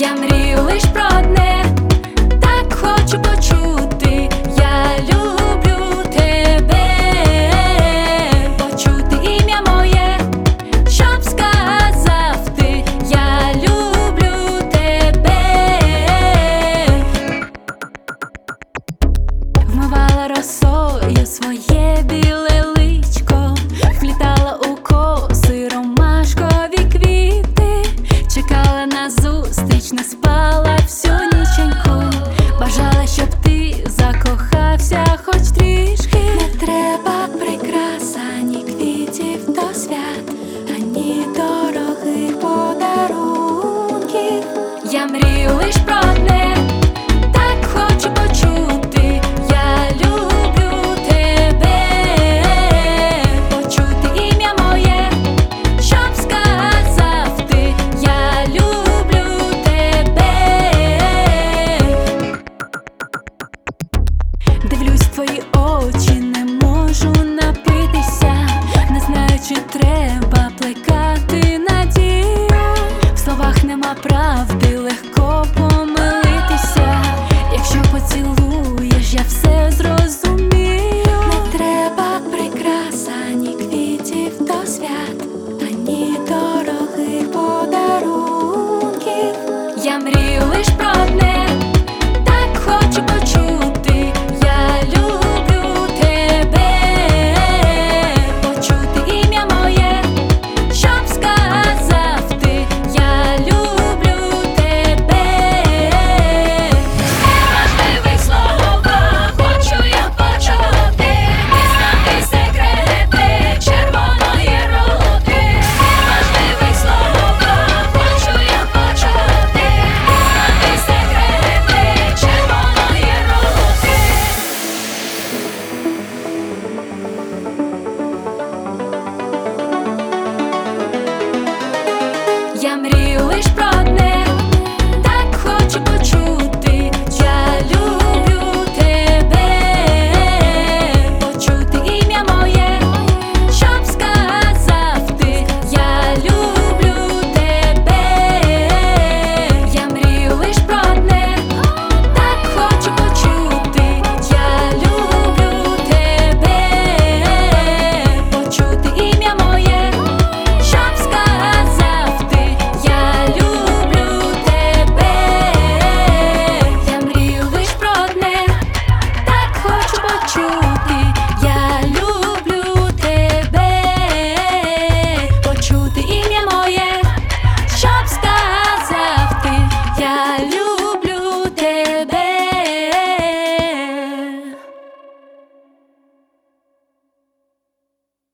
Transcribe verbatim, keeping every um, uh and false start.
Я мрію лиш про одне, так хочу почути. Я люблю тебе, почути ім'я моє, щоб сказав ти. Я люблю тебе. Вмивала росою своє біле личко, вплітала у коси ромашкові квіти, чекала на зустріч, не спала всю ніченьку, бажала, щоб ти закохався хоч трішки. Не треба прикрас, ані квітів до свят, ані дорогих подарунків. Я мрію лиш про одне, так хочу почути. Я люблю тебе, почути ім'я моє, щоб сказав ти. Я люблю тебе. Дивлюсь в твої очі, не можу напитися, не знаю, чи треба плекати надію. В словах нема правди, легко помилитися. Якщо поцілуєш, я все зрозумію. Не треба прикрас, ані квітів до свят, ані дорогих подарунків. Я мрію лиш про одне, так хочу почути. Я люблю тебе, почути ім'я моє, щоб сказав ти. Я люблю тебе. Важливих слова хочу я почути, дізнати секрети червоної рути. Важливих слова хочу я почути, дізнати секрети червоної рути. Я мрію лиш про